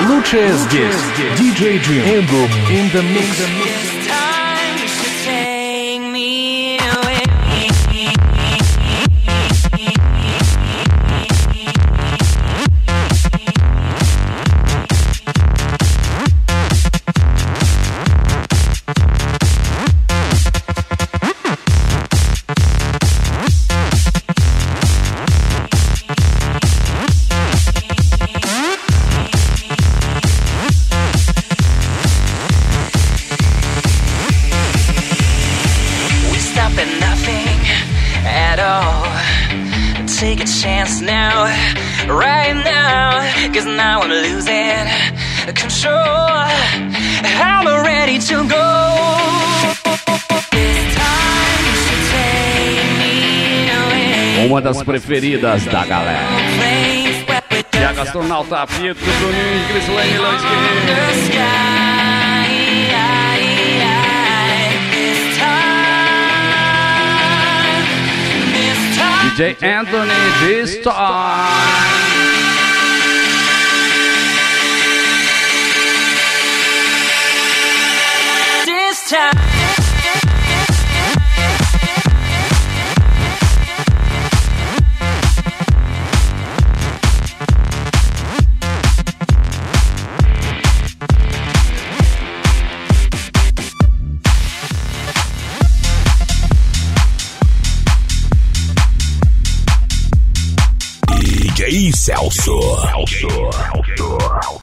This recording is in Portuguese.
Лучшее здесь. DJ Jim in the mix. Take a chance now, right now, 'cause now I'm losing control. I'm ready to go. This time you should take me away. Uma das preferidas da galera. E a Gastronauta Pietro, Bruninho, Grislane, Lois Guerreiro. DJ Anthony, this time. This time. DJ Celso.